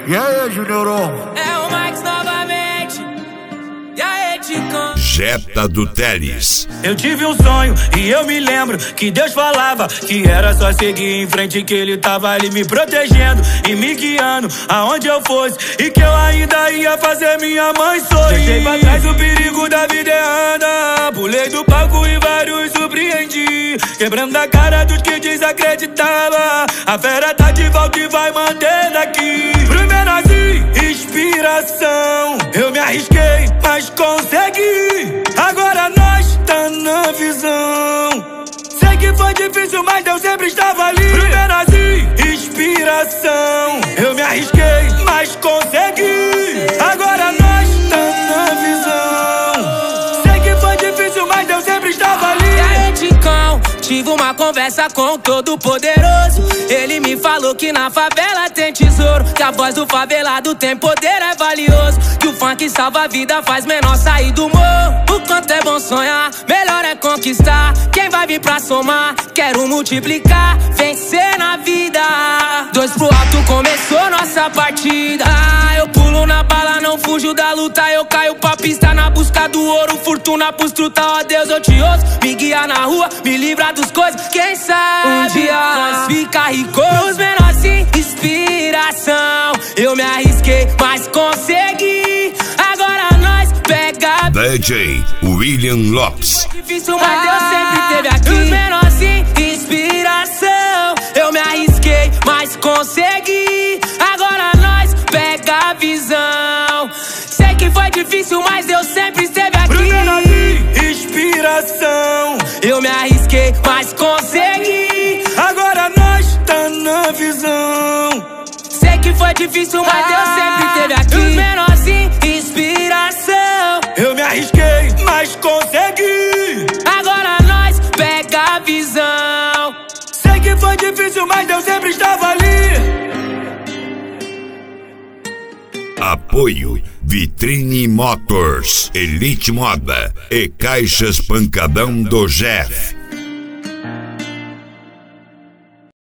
E aí, Juniorão? É o Max novamente. E aí, Ticão? Jetta do Teles. Eu tive um sonho e eu me lembro que Deus falava que era só seguir em frente, que Ele tava ali me protegendo e me guiando aonde eu fosse, e que eu ainda ia fazer minha mãe sorrir. Deixei pra trás o perigo da vida errada, pulei do palco e vários surpreendi, quebrando a cara dos que desacreditavam. A fera tá de volta e vai mantendo aqui. Primeiro assim, inspiração. Eu me arrisquei, mas consegui. Agora nós tá na visão. Sei que foi difícil, mas Deus sempre estava ali. Primeiro assim, inspiração. Eu me arrisquei, mas consegui. Agora nós tá na visão. Sei que foi difícil, mas Deus sempre estava ali. E aí, Ticão? Tive uma conversa com o Todo-Poderoso. Ele me falou que na favela tem tesouro, que a voz do favelado tem poder, é valioso, que o funk salva a vida, faz menor sair do morro. O quanto é bom sonhar, melhor é conquistar. Quem vai vir pra somar, quero multiplicar, vencer na vida. 2 pro alto, começou nossa partida. Eu pulo na bala, não fujo da luta. Eu caio pra pista na busca do ouro, fortuna pros truta. Ó Deus, eu te ouço, me guia na rua, me livra dos coisas. Quem sabe um dia nós fica rico. Os menores sim, inspiração. Eu me arrisquei, mas consegui. Agora nós pega DJ William Lopes. Foi difícil, mas Deus sempre teve aqui. Os menores sim, inspiração. Eu me arrisquei, mas consegui. Agora nós pega a visão. Sei que foi difícil, mas Deus sempre esteve aqui. Primeiro assim, inspiração. Eu me arrisquei, mas consegui. Agora nós tá na visão. Sei que foi difícil, mas Deus sempre esteve aqui. Os menorzinhos, inspiração. Eu me arrisquei, mas consegui. Agora nós pega a visão. Sei que foi difícil, mas Deus sempre estava ali. Apoio Vitrine Motors, Elite Moda e Caixas Pancadão do Jeff.